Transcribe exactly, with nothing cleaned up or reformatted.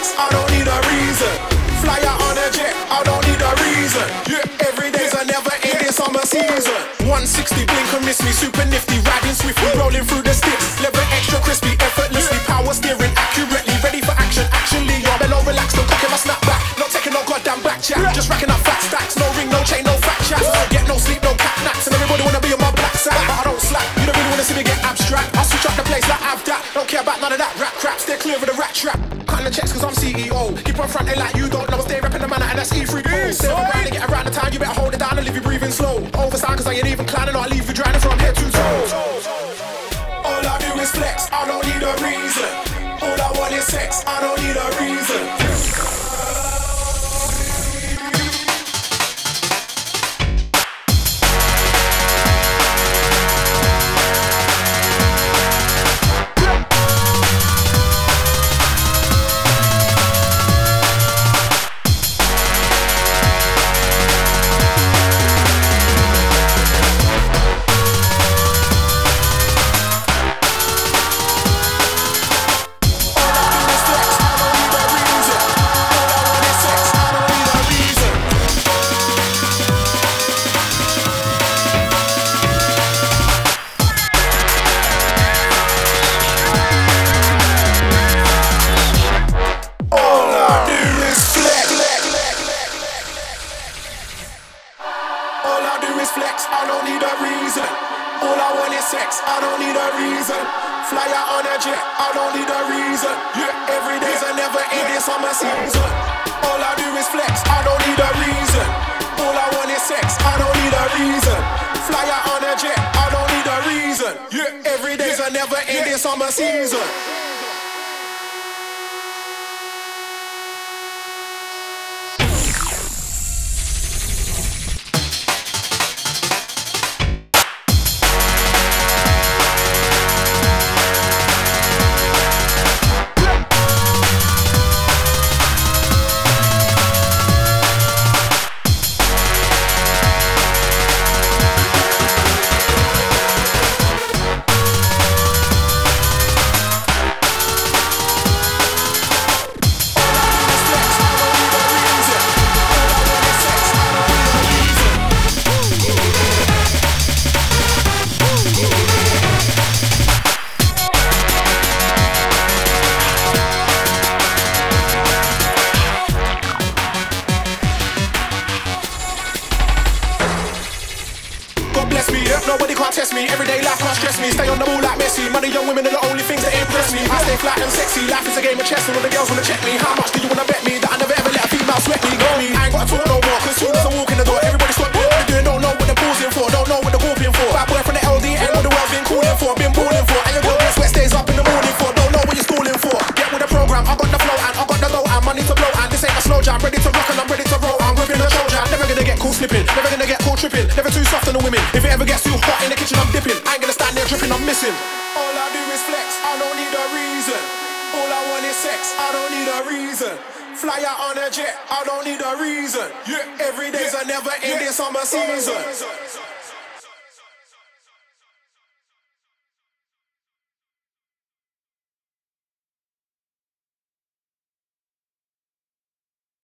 flex, I don't need a reason. Fly out on a jet, I don't need a reason. Yeah, every day's a never ending summer season. one sixty blink and miss me, super nifty, riding swiftly, rolling through the sticks. Leather extra crispy, effortlessly, power steering accurately, ready for action, action Leo. Mellow relaxed, no cocking my snap back, not taking no goddamn back chat. Just racking up fat stacks, no ring, no chain, no fat chats. Don't get no sleep, no cat naps, and everybody wanna be on my black sack, but I don't slack. You don't really wanna see me get abstract. I switch up the place like Avdat. Don't care about none of that rap crap. Stay clear of the rat trap. Cutting the checks cause I'm C E O. Keep on fronting like you don't know. Stay rapping the manner and that's E three Pro. Seven round to get around the time. You better hold it down and leave you breathing slow. Overstand cause I ain't even climbing or I leave you drowning from head to toe. All I do is flex. I don't need a reason. All I want is sex. I don't need a reason. Flex, I don't need a reason. All I want is sex, I don't need a reason. Fly out on a jet, I don't need a reason. Yeah, every day's a never ending summer season. All I do is flex, I don't need a reason. All I want is sex, I don't need a reason. Fly out on a jet, I don't need a reason. Yeah, every day's a never ending summer season. Bless me, yeah. Nobody can't test me. Everyday life can't stress me. Stay on the ball like Messi. Money, young women are the only things that impress me. I stay flat and sexy. Life is a game of chess, and all the girls wanna check me. How much do you wanna bet me that I never ever let a female sweat me? Go me. I ain't gotta talk no more. Cause soon as I walk in the door, everybody stop doing what they're doing. Don't know what they're pausing for. Don't know what they're hoping for. Bad boy from the L D, ain't what the world's been calling for. Been balling for. And your girl gets wet, stays up in the morning for. Don't know what you're stalling for. Get with the program. I got the flow and I got the low and money to blow. And this ain't a slow jam. Ready to rock and I'm ready to roll. I'm gripping the show jam. Never gonna get caught slipping. Never gonna get caught tripping. Never too soft on the women. If it ever gets too hot in the kitchen, I'm dipping. I ain't gonna stand there dripping, I'm missing. All I do is flex, I don't need a reason. All I want is sex, I don't need a reason. Fly out on a jet, I don't need a reason. Yeah, every day's a never ending summer season.